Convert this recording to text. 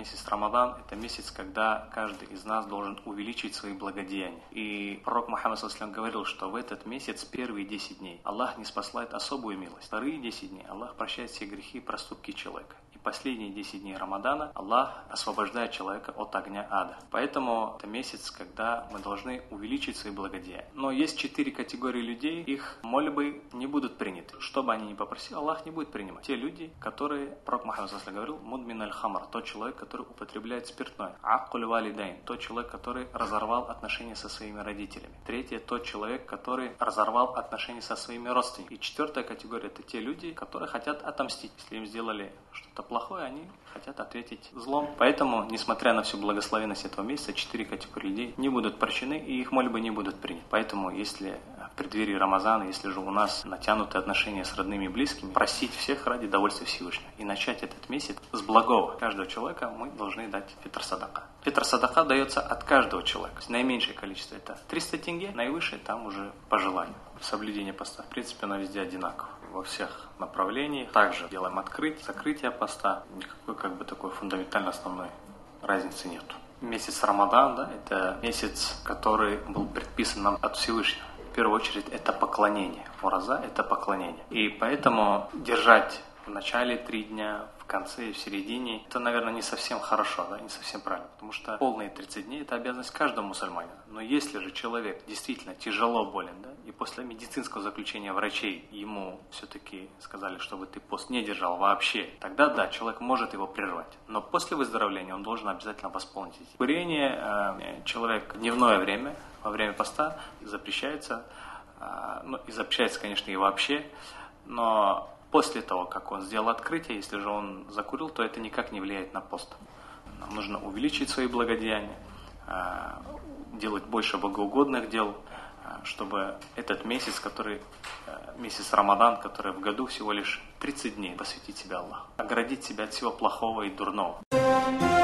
Месяц Рамадан – это месяц, когда каждый из нас должен увеличить свои благодеяния. И пророк Мухаммад ﷺ говорил, что в этот месяц первые 10 дней Аллах ниспослает особую милость. Вторые 10 дней Аллах прощает все грехи и проступки человека. И последние 10 дней Рамадана Аллах освобождает человека от огня ада. Поэтому это месяц, когда мы должны увеличить свои благодеяния. Но есть 4 категории людей, их мольбы не будут приняты. Что бы они ни попросили, Аллах не будет принимать. Те люди, которые, пророк Мухаммад ﷺ говорил, мудмин аль-хамр, тот человек, который употребляет спиртное. Аккуль валидайн, тот человек, который разорвал отношения со своими родителями. Третье, тот человек, который разорвал отношения со своими родственниками. И 4-я категория, это те люди, которые хотят отомстить. Если им сделали что-то плохое, они хотят ответить злом. Поэтому, несмотря на всю благословенность этого месяца, 4 категории людей не будут прощены и их мольбы не будут приняты. Поэтому, если в преддверии Рамазана, если же у нас натянутые отношения с родными и близкими, просить всех ради довольствия Всевышнего. И начать этот месяц с благого. Каждого человека мы должны дать фитр садака. Фитр садака дается от каждого человека. Наименьшее количество это 300 тенге, наивысшее там уже по желанию. Соблюдение поста. В принципе, оно везде одинаково. Во всех направлениях. Также делаем закрытие поста. Никакой такой фундаментальной основной разницы нет. Месяц Рамадан, да, это месяц, который был предписан нам от Всевышнего. В первую очередь это поклонение. Ураза – это поклонение. И поэтому держать в начале 3 дня, в конце и в середине, это, наверное, не совсем хорошо, да, не совсем правильно. Потому что полные 30 дней – это обязанность каждого мусульманина. Но если же человек действительно тяжело болен, да, и после медицинского заключения врачей ему все-таки сказали, чтобы ты пост не держал вообще, тогда да, человек может его прервать. Но после выздоровления он должен обязательно восполнить эти. Курение человек в дневное время, во время поста запрещается, и запрещается, конечно, и вообще, но после того, как он сделал открытие, если же он закурил, то это никак не влияет на пост. Нам нужно увеличить свои благодеяния, делать больше богоугодных дел, чтобы этот месяц, месяц Рамадан, который в году всего лишь 30 дней, посвятить себя Аллаху, оградить себя от всего плохого и дурного.